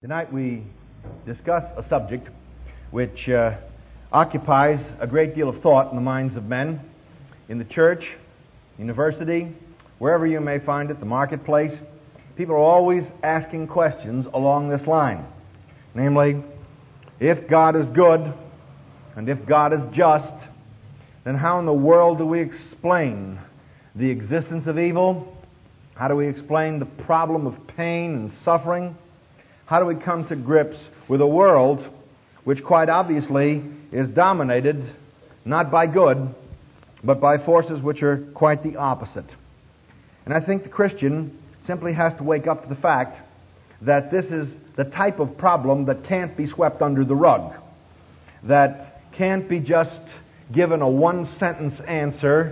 Tonight we discuss a subject which occupies a great deal of thought in the minds of men, in the church, university, wherever you may find it, the marketplace. People are always asking questions along this line. Namely, if God is good and if God is just, then how in the world do we explain the existence of evil? How do we explain the problem of pain and suffering? How do we come to grips with a world which quite obviously is dominated not by good, but by forces which are quite the opposite? And I think the Christian simply has to wake up to the fact that this is the type of problem that can't be swept under the rug, that can't be just given a one-sentence answer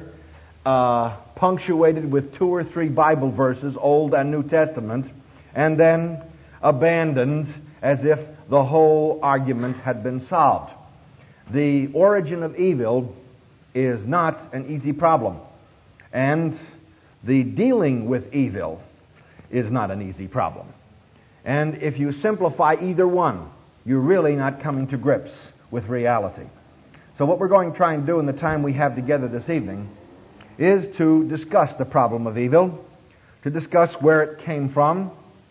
punctuated with 2 or 3 Bible verses, Old and New Testament, and then abandoned as if the whole argument had been solved. The origin of evil is not an easy problem, and the dealing with evil is not an easy problem. And if you simplify either one, you're really not coming to grips with reality. So what we're going to try and do in the time we have together this evening is to discuss the problem of evil, to discuss where it came from,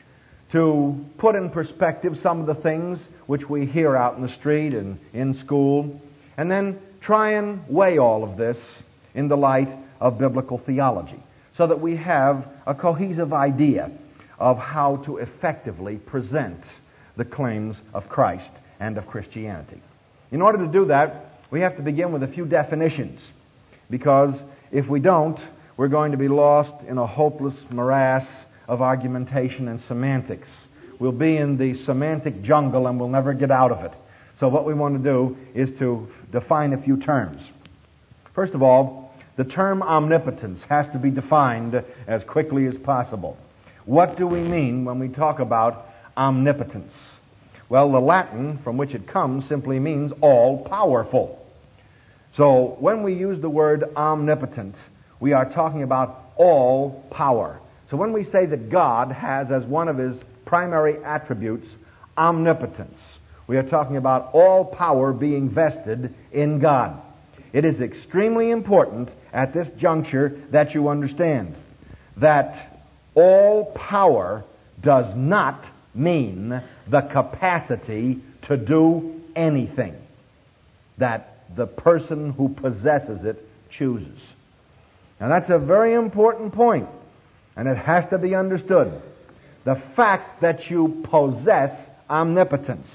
to put in perspective some of the things which we hear out in the street and in school, and then try and weigh all of this in the light of biblical theology, so that we have a cohesive idea of how to effectively present the claims of Christ and of Christianity. In order to do that, we have to begin with a few definitions, because if we don't, we're going to be lost in a hopeless morass of argumentation and semantics. We'll be in the semantic jungle and we'll never get out of it. So what we want to do is to define a few terms. First of all, the term omnipotence has to be defined as quickly as possible. What do we mean when we talk about omnipotence? Well, the Latin from which it comes simply means all-powerful. So when we use the word omnipotent, we are talking about all power. So when we say that God has as one of His primary attributes omnipotence, we are talking about all power being vested in God. It is extremely important at this juncture that you understand that all power does not mean the capacity to do anything that the person who possesses it chooses. Now that's a very important point, and it has to be understood. The fact that you possess omnipotence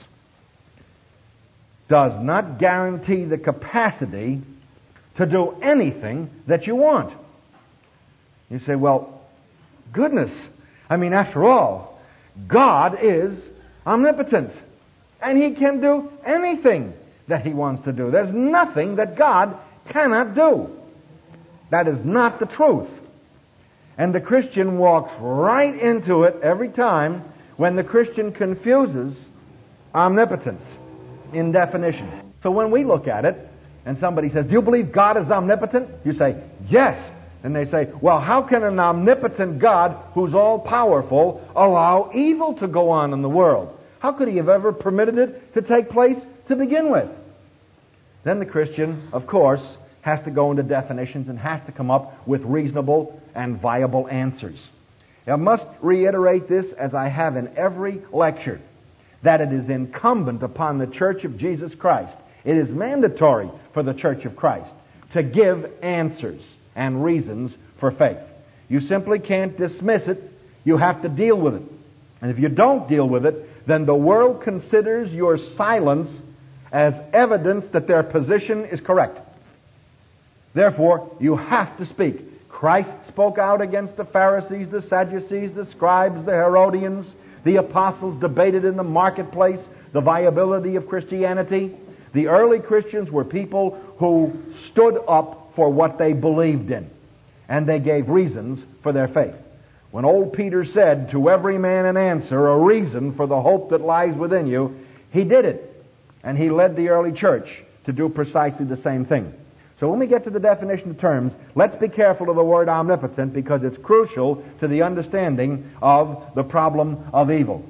does not guarantee the capacity to do anything that you want. You say, well, goodness, after all, God is omnipotent, and He can do anything that He wants to do. There's nothing that God cannot do. That is not the truth. And the Christian walks right into it every time when the Christian confuses omnipotence in definition. So when we look at it, and somebody says, do you believe God is omnipotent? You say, yes. And they say, well, how can an omnipotent God who's all-powerful allow evil to go on in the world? How could He have ever permitted it to take place to begin with? Then the Christian, of course, has to go into definitions and has to come up with reasonable and viable answers. I must reiterate this, as I have in every lecture, that it is incumbent upon the Church of Jesus Christ, it is mandatory for the Church of Christ to give answers and reasons for faith. You simply can't dismiss it. You have to deal with it. And if you don't deal with it, then the world considers your silence as evidence that their position is correct. Therefore, you have to speak. Christ spoke out against the Pharisees, the Sadducees, the scribes, the Herodians. The apostles debated in the marketplace the viability of Christianity. The early Christians were people who stood up for what they believed in, and they gave reasons for their faith. When old Peter said, to every man an answer, a reason for the hope that lies within you, he did it. And he led the early church to do precisely the same thing. So when we get to the definition of terms, let's be careful of the word omnipotent, because it's crucial to the understanding of the problem of evil.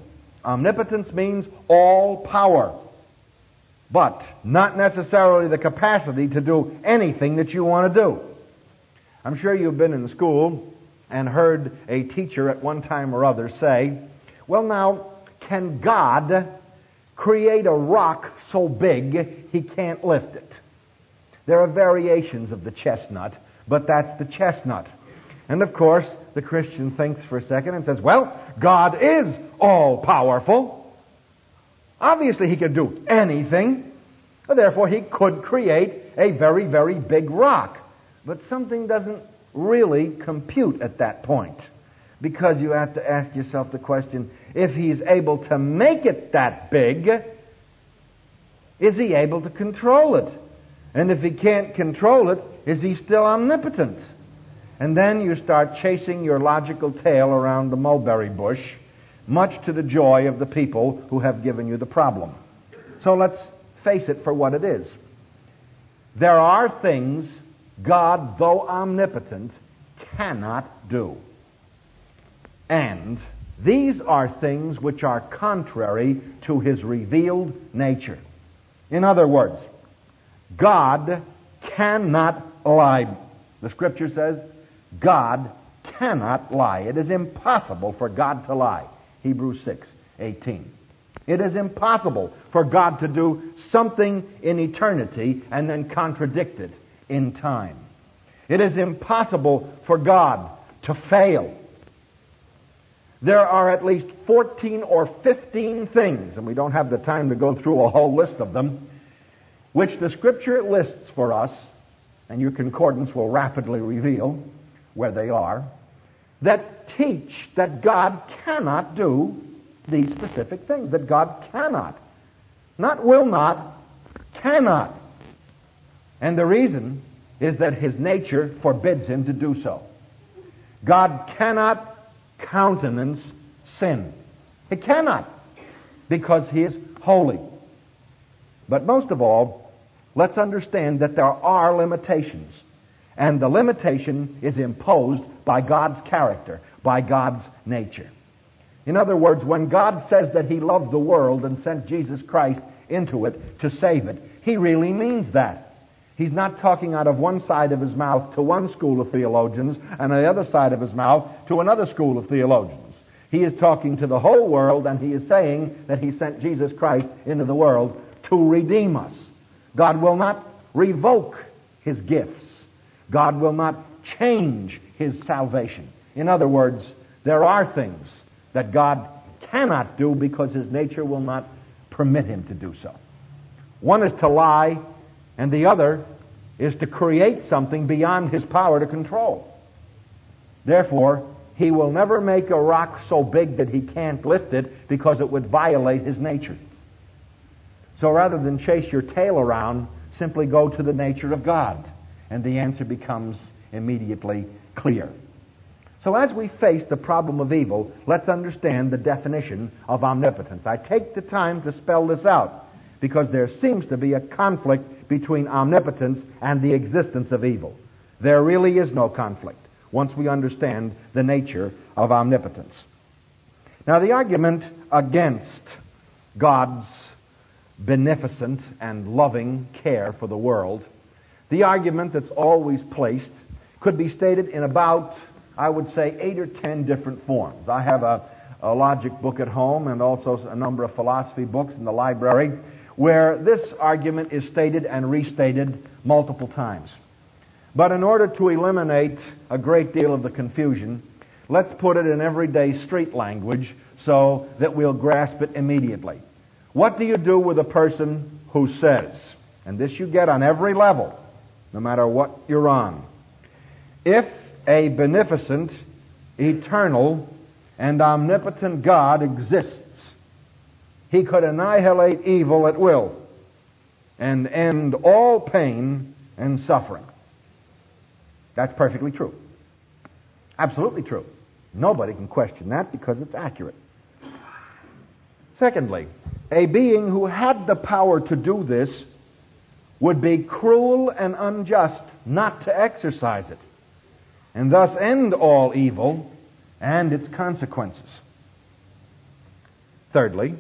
Omnipotence means all power, but not necessarily the capacity to do anything that you want to do. I'm sure you've been in school and heard a teacher at one time or other say, well now, can God create a rock so big he can't lift it? There are variations of the chestnut, but that's the chestnut. And of course, the Christian thinks for a second and says, well, God is all-powerful. Obviously, he could do anything. Therefore, he could create a very, very big rock. But something doesn't really compute at that point. Because you have to ask yourself the question, if he's able to make it that big, is he able to control it? And if he can't control it, is he still omnipotent? And then you start chasing your logical tail around the mulberry bush, much to the joy of the people who have given you the problem. So let's face it for what it is. There are things God, though omnipotent, cannot do. And these are things which are contrary to his revealed nature. In other words, God cannot lie. The Scripture says, God cannot lie. It is impossible for God to lie. Hebrews 6:18. It is impossible for God to do something in eternity and then contradict it in time. It is impossible for God to fail. There are at least 14 or 15 things, and we don't have the time to go through a whole list of them, which the Scripture lists for us, and your concordance will rapidly reveal where they are, that teach that God cannot do these specific things, that God cannot. Not will not, cannot. And the reason is that his nature forbids him to do so. God cannot countenance sin. He cannot, because he is holy. But most of all, let's understand that there are limitations. And the limitation is imposed by God's character, by God's nature. In other words, when God says that he loved the world and sent Jesus Christ into it to save it, he really means that. He's not talking out of one side of his mouth to one school of theologians and on the other side of his mouth to another school of theologians. He is talking to the whole world, and he is saying that he sent Jesus Christ into the world to redeem us. God will not revoke his gifts. God will not change his salvation. In other words, there are things that God cannot do because his nature will not permit him to do so. One is to lie, and the other is to create something beyond his power to control. Therefore, he will never make a rock so big that he can't lift it because it would violate his nature. So rather than chase your tail around, simply go to the nature of God, and the answer becomes immediately clear. So as we face the problem of evil, let's understand the definition of omnipotence. I take the time to spell this out because there seems to be a conflict between omnipotence and the existence of evil. There really is no conflict once we understand the nature of omnipotence. Now, the argument against God's beneficent and loving care for the world, the argument that's always placed, could be stated in about, I would say, 8 or 10 different forms. I have a logic book at home and also a number of philosophy books in the library where this argument is stated and restated multiple times. But in order to eliminate a great deal of the confusion, let's put it in everyday street language so that we'll grasp it immediately. What do you do with a person who says, and this you get on every level, no matter what you're on, if a beneficent, eternal, and omnipotent God exists, he could annihilate evil at will and end all pain and suffering. That's perfectly true. Absolutely true. Nobody can question that because it's accurate. Secondly, a being who had the power to do this would be cruel and unjust not to exercise it, and thus end all evil and its consequences. Thirdly,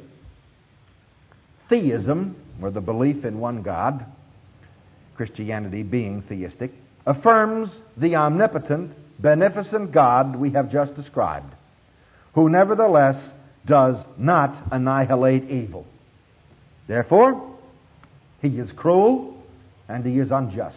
theism, or the belief in one God, Christianity being theistic, affirms the omnipotent, beneficent God we have just described, who nevertheless does not annihilate evil. Therefore, he is cruel and he is unjust.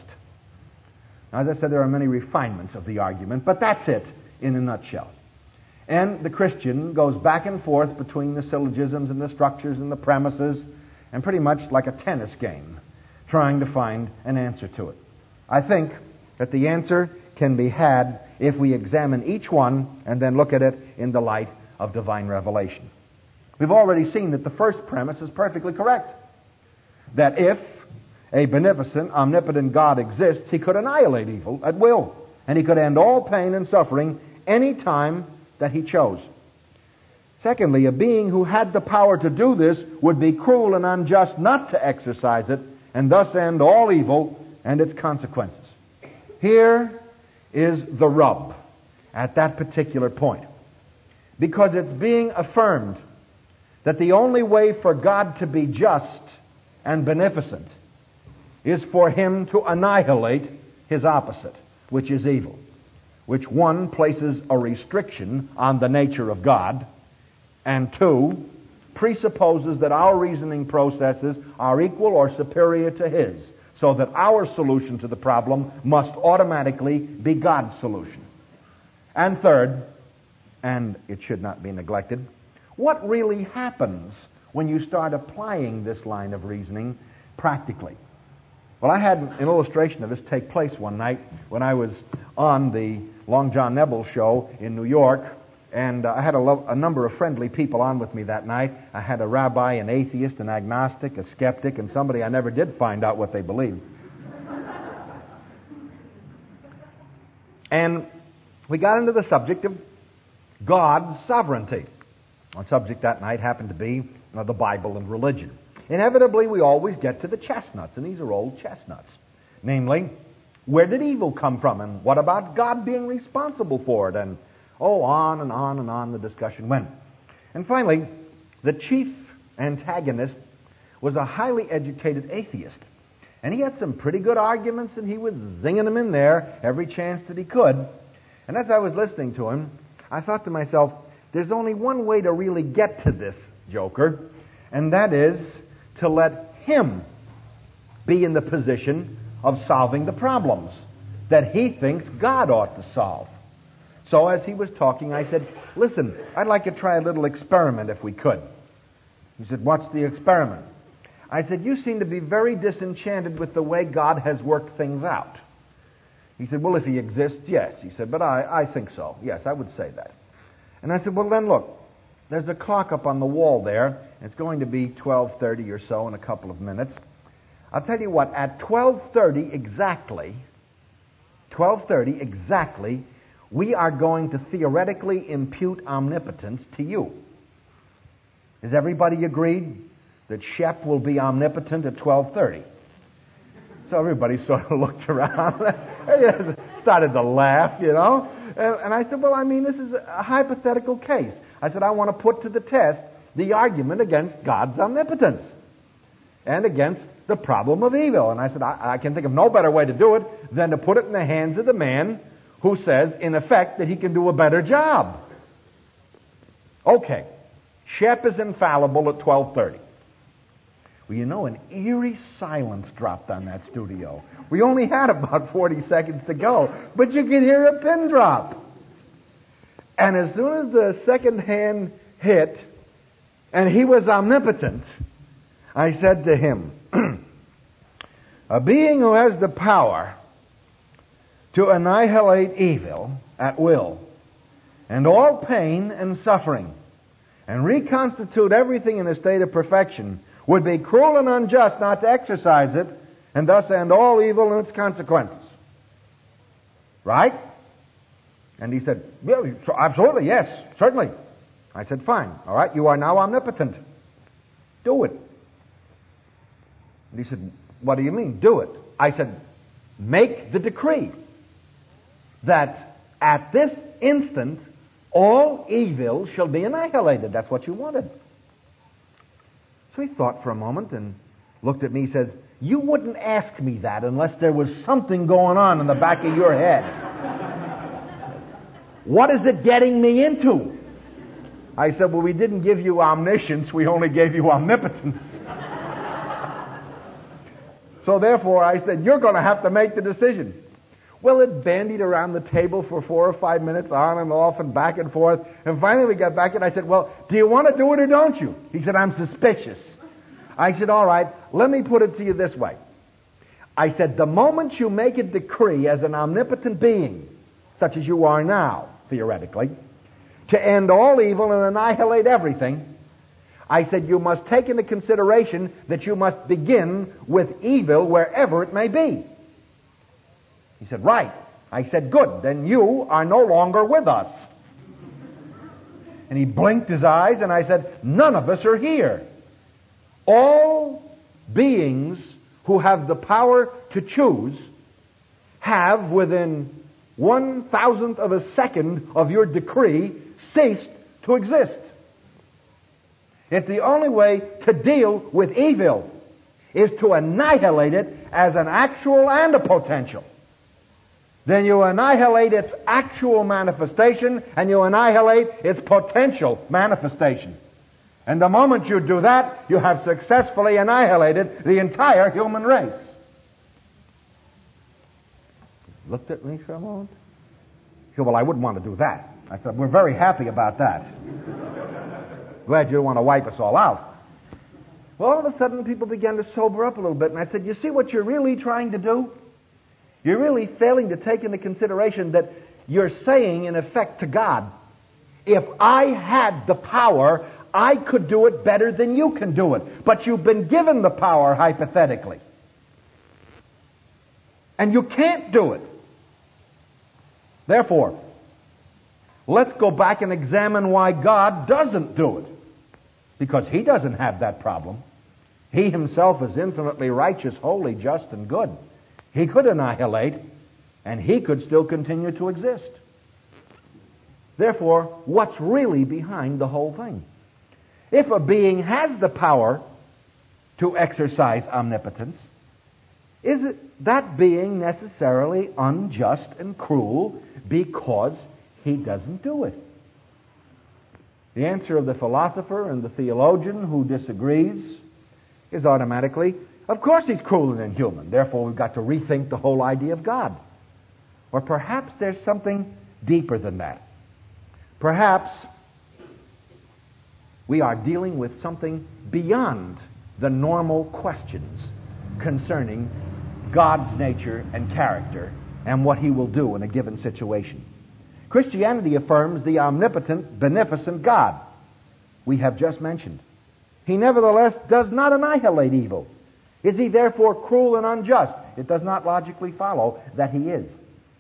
Now, as I said, there are many refinements of the argument, but that's it in a nutshell. And the Christian goes back and forth between the syllogisms and the structures and the premises, and pretty much like a tennis game, trying to find an answer to it. I think that the answer can be had if we examine each one and then look at it in the light of divine revelation. We've already seen that the first premise is perfectly correct. That if a beneficent, omnipotent God exists, he could annihilate evil at will, and he could end all pain and suffering any time that he chose. Secondly, a being who had the power to do this would be cruel and unjust not to exercise it, and thus end all evil and its consequences. Here is the rub at that particular point. Because it's being affirmed that the only way for God to be just and beneficent is for him to annihilate his opposite, which is evil, which one places a restriction on the nature of God, and two, presupposes that our reasoning processes are equal or superior to his, so that our solution to the problem must automatically be God's solution. And third, and it should not be neglected, what really happens when you start applying this line of reasoning practically? Well, I had an illustration of this take place one night when I was on the Long John Nebel show in New York, and I had a number of friendly people on with me that night. I had a rabbi, an atheist, an agnostic, a skeptic, and somebody I never did find out what they believed. And we got into the subject of God's sovereignty. Our subject that night happened to be the Bible and religion. Inevitably, we always get to the chestnuts, and these are old chestnuts. Namely, where did evil come from, and what about God being responsible for it? And on and on and on the discussion went. And finally, the chief antagonist was a highly educated atheist. And he had some pretty good arguments, and he was zinging them in there every chance that he could. And as I was listening to him, I thought to myself, there's only one way to really get to this joker, and that is to let him be in the position of solving the problems that he thinks God ought to solve. So as he was talking, I said, listen, I'd like to try a little experiment if we could. He said, what's the experiment? I said, you seem to be very disenchanted with the way God has worked things out. He said, well, if he exists, yes. He said, but I think so. Yes, I would say that. And I said, well, then look, there's a clock up on the wall there. It's going to be 12:30 or so in a couple of minutes. I'll tell you what, at 12:30 exactly, we are going to theoretically impute omnipotence to you. Is everybody agreed that Shep will be omnipotent at 12:30? So everybody sort of looked around, started to laugh, And I said, well, this is a hypothetical case. I said, I want to put to the test the argument against God's omnipotence and against the problem of evil. And I said, I can think of no better way to do it than to put it in the hands of the man who says, in effect, that he can do a better job. Okay, Shep is infallible at 12:30. Well, an eerie silence dropped on that studio. We only had about 40 seconds to go, but you could hear a pin drop. And as soon as the second hand hit, and he was omnipotent, I said to him, a being who has the power to annihilate evil at will, and all pain and suffering, and reconstitute everything in a state of perfection, would be cruel and unjust not to exercise it, and thus end all evil and its consequences. Right? And he said, yeah, absolutely, yes, certainly. I said, fine, all right, you are now omnipotent. Do it. And he said, what do you mean, do it? I said, make the decree that at this instant all evil shall be annihilated. That's what you wanted. So he thought for a moment and looked at me and says, "You wouldn't ask me that unless there was something going on in the back of your head. What is it getting me into?" I said, "Well, we didn't give you omniscience, we only gave you omnipotence." So therefore, I said, "You're going to have to make the decision." Well, it bandied around the table for 4 or 5 minutes, on and off and back and forth. And finally we got back and I said, "Well, do you want to do it or don't you?" He said, "I'm suspicious." I said, "All right, let me put it to you this way." I said, "The moment you make a decree as an omnipotent being, such as you are now, theoretically, to end all evil and annihilate everything, I said, you must take into consideration that you must begin with evil wherever it may be." He said, "Right." I said, "Good, then you are no longer with us." And he blinked his eyes and I said, "None of us are here. All beings who have the power to choose have, within 1,000th of a second of your decree, ceased to exist. If the only way to deal with evil is to annihilate it as an actual and a potential, then you annihilate its actual manifestation and you annihilate its potential manifestation. And the moment you do that, you have successfully annihilated the entire human race." He looked at me for a moment. He said, "Well, I wouldn't want to do that." I said, "We're very happy about that. Glad you don't want to wipe us all out." Well, all of a sudden, people began to sober up a little bit, and I said, "You see what you're really trying to do? You're really failing to take into consideration that you're saying, in effect, to God, if I had the power, I could do it better than you can do it. But you've been given the power, hypothetically. And you can't do it. Therefore, let's go back and examine why God doesn't do it. Because He doesn't have that problem. He Himself is infinitely righteous, holy, just, and good. He could annihilate, and He could still continue to exist. Therefore, what's really behind the whole thing? If a being has the power to exercise omnipotence, is that being necessarily unjust and cruel because he doesn't do it? The answer of the philosopher and the theologian who disagrees is automatically, of course he's cruel and inhuman. Therefore we've got to rethink the whole idea of God. Or perhaps there's something deeper than that. Perhaps we are dealing with something beyond the normal questions concerning God's nature and character and what He will do in a given situation. Christianity affirms the omnipotent, beneficent God we have just mentioned. He nevertheless does not annihilate evil. Is He therefore cruel and unjust? It does not logically follow that He is.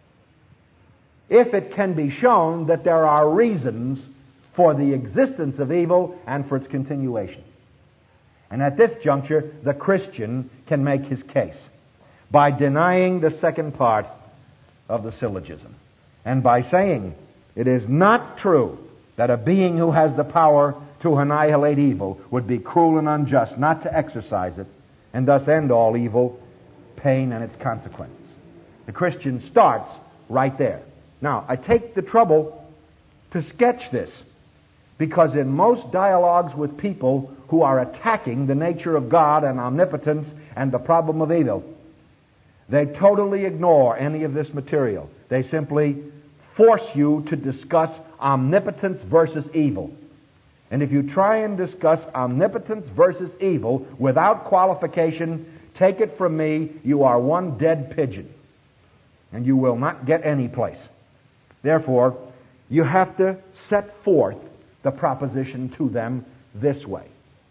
If it can be shown that there are reasons for the existence of evil and for its continuation. And at this juncture, the Christian can make his case by denying the second part of the syllogism and by saying it is not true that a being who has the power to annihilate evil would be cruel and unjust not to exercise it and thus end all evil, pain, and its consequences. The Christian starts right there. Now, I take the trouble to sketch this because in most dialogues with people who are attacking the nature of God and omnipotence and the problem of evil, they totally ignore any of this material. They simply force you to discuss omnipotence versus evil. And if you try and discuss omnipotence versus evil without qualification, take it from me, you are one dead pigeon. And you will not get any place. Therefore, you have to set forth the proposition to them this way.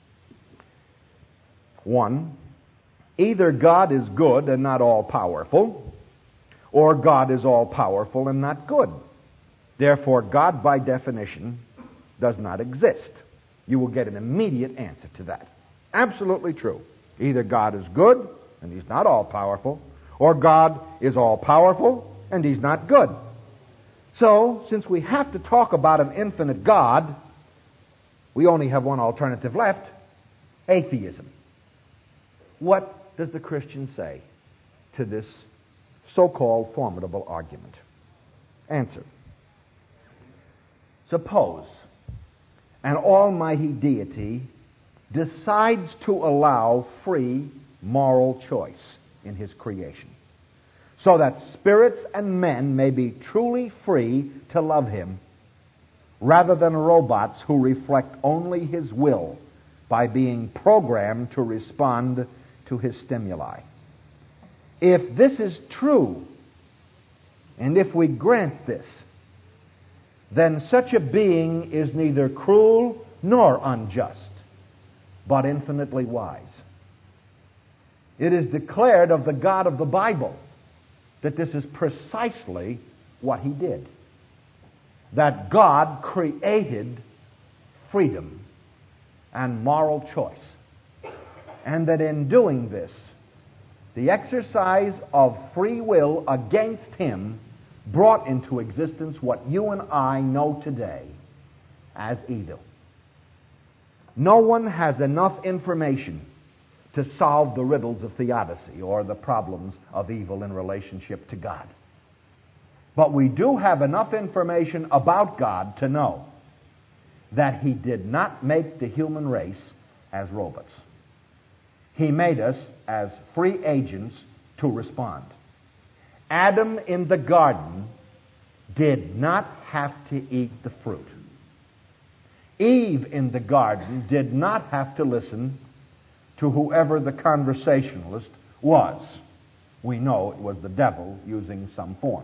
1, either God is good and not all-powerful, or God is all-powerful and not good. Therefore, God, by definition, does not exist. You will get an immediate answer to that. Absolutely true. Either God is good and He's not all-powerful, or God is all-powerful and He's not good. So, since we have to talk about an infinite God, we only have one alternative left. atheism. What does the Christian say to this so-called formidable argument? Answer. Suppose an almighty deity decides to allow free moral choice in his creation, so that spirits and men may be truly free to love him, rather than robots who reflect only his will by being programmed to respond to his stimuli. If this is true, and if we grant this, then such a being is neither cruel nor unjust, but infinitely wise. It is declared of the God of the Bible that this is precisely what he did. That God created freedom and moral choice. And that in doing this, the exercise of free will against him brought into existence what you and I know today as evil. No one has enough information to solve the riddles of theodicy or the problems of evil in relationship to God. But we do have enough information about God to know that he did not make the human race as robots. He made us as free agents to respond. Adam in the garden did not have to eat the fruit. Eve in the garden did not have to listen to whoever the conversationalist was. We know it was the devil using some form.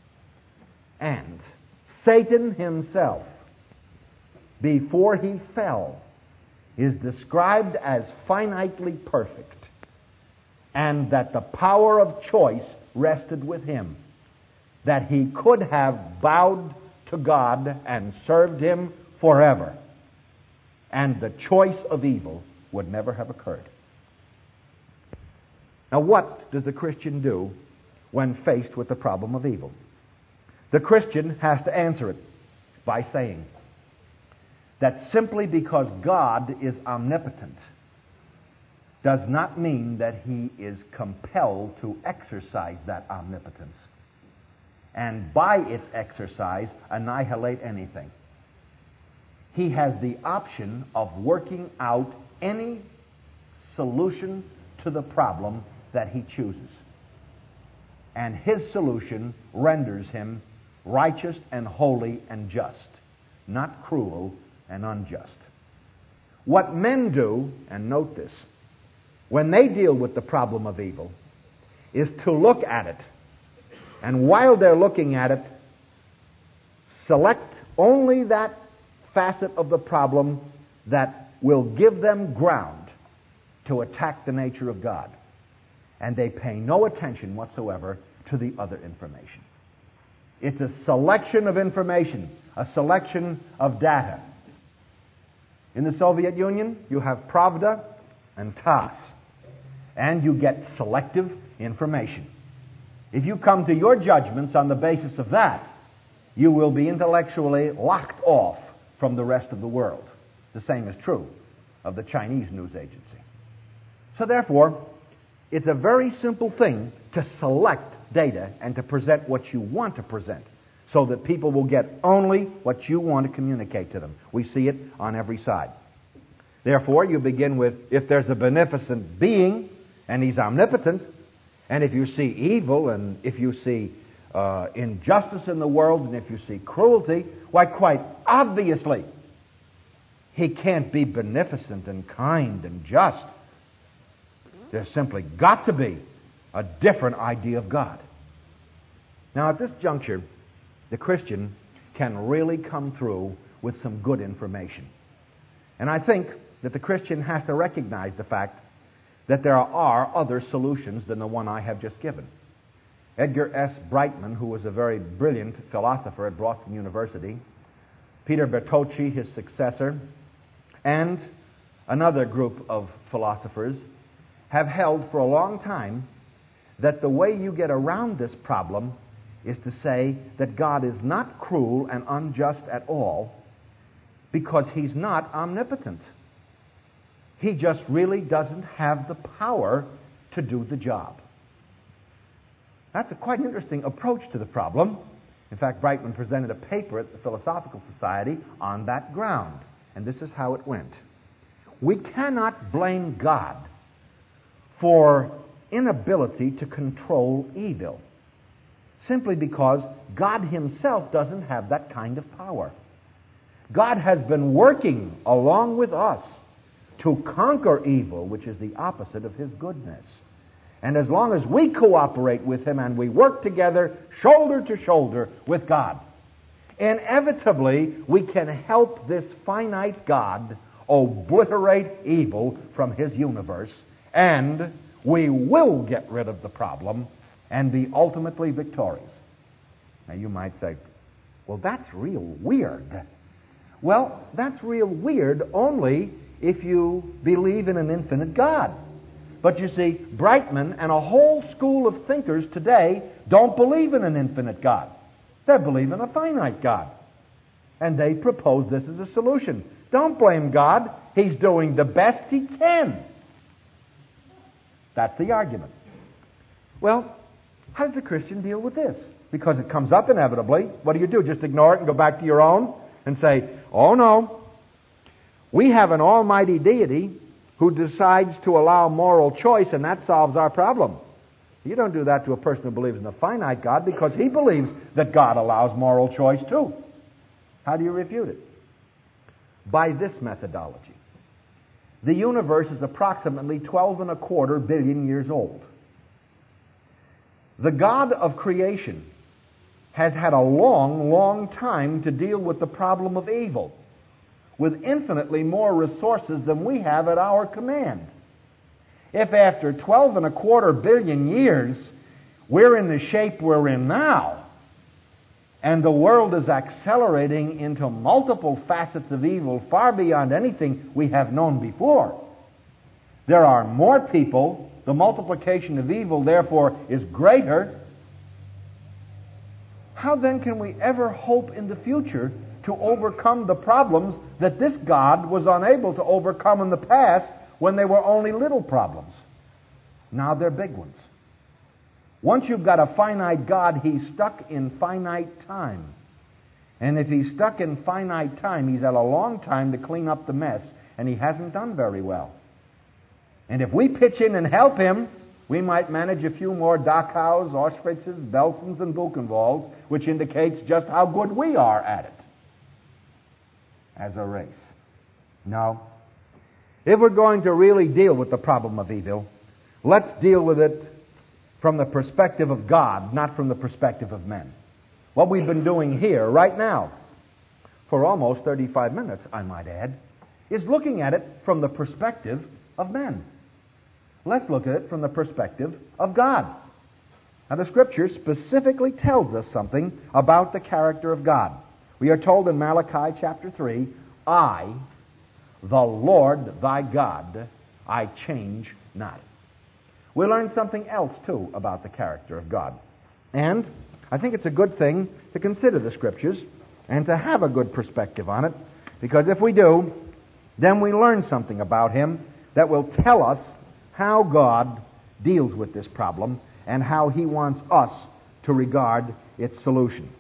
And Satan himself, before he fell, is described as finitely perfect, and that the power of choice rested with him, that he could have bowed to God and served him forever, and the choice of evil would never have occurred. Now, what does the Christian do when faced with the problem of evil? The Christian has to answer it by saying that simply because God is omnipotent does not mean that he is compelled to exercise that omnipotence and by its exercise annihilate anything. He has the option of working out any solution to the problem that he chooses. And his solution renders him righteous and holy and just, not cruel and unjust. What men do, and note this, when they deal with the problem of evil, is to look at it, and while they're looking at it, select only that facet of the problem that will give them ground to attack the nature of God. And they pay no attention whatsoever to the other information. It's a selection of information, a selection of data. In the Soviet Union, you have Pravda and TASS, and you get selective information. If you come to your judgments on the basis of that, you will be intellectually locked off from the rest of the world. The same is true of the Chinese news agency. So therefore, it's a very simple thing to select data and to present what you want to present so that people will get only what you want to communicate to them. We see it on every side. Therefore, you begin with, if there's a beneficent being and he's omnipotent, and if you see evil and if you see injustice in the world and if you see cruelty, why, quite obviously, he can't be beneficent and kind and just. There's simply got to be a different idea of God. Now, at this juncture, the Christian can really come through with some good information. And I think that the Christian has to recognize the fact that there are other solutions than the one I have just given. Edgar S. Brightman, who was a very brilliant philosopher at Boston University, Peter Bertocci, his successor, and another group of philosophers have held for a long time that the way you get around this problem is to say that God is not cruel and unjust at all because he's not omnipotent. he just really doesn't have the power to do the job. That's a quite interesting approach to the problem. In fact, Brightman presented a paper at the Philosophical Society on that ground, and this is how it went. We cannot blame God for inability to control evil, simply because God himself doesn't have that kind of power. God has been working along with us to conquer evil, which is the opposite of his goodness. And as long as we cooperate with him and we work together, shoulder to shoulder with God, inevitably we can help this finite God obliterate evil from his universe, and we will get rid of the problem and be ultimately victorious. Now you might say, well, that's real weird. Well, that's real weird only if you believe in an infinite God. But you see, Brightman and a whole school of thinkers today don't believe in an infinite God. They believe in a finite God. And they propose this as a solution. Don't blame God. He's doing the best he can. That's the argument. Well, how does a Christian deal with this? Because it comes up inevitably. What do? Just ignore it and go back to your own and say, oh no, we have an almighty deity who decides to allow moral choice, and that solves our problem. You don't do that to a person who believes in a finite God, because he believes that God allows moral choice too. How do you refute it? By this methodology. The universe is approximately 12.25 billion years old. The God of creation has had a long, long time to deal with the problem of evil, with infinitely more resources than we have at our command. If after 12.25 billion years we're in the shape we're in now, and the world is accelerating into multiple facets of evil far beyond anything we have known before, there are more people, the multiplication of evil therefore is greater, how then can we ever hope in the future to overcome the problems that this God was unable to overcome in the past when they were only little problems? Now they're big ones. Once you've got a finite God, he's stuck in finite time. And if he's stuck in finite time, he's had a long time to clean up the mess, and he hasn't done very well. And if we pitch in and help him, we might manage a few more Dachau's, Auschwitz's, Belsens, and Buchenwalds, which indicates just how good we are at it as a race. No. If we're going to really deal with the problem of evil, let's deal with it from the perspective of God, not from the perspective of men. What we've been doing here right now, for almost 35 minutes, I might add, is looking at it from the perspective of men. Let's look at it from the perspective of God. Now, the Scripture specifically tells us something about the character of God. We are told in Malachi chapter 3, I, the Lord thy God, I change not. We learn something else, too, about the character of God. And I think it's a good thing to consider the Scriptures and to have a good perspective on it, because if we do, then we learn something about him that will tell us how God deals with this problem and how he wants us to regard its solution.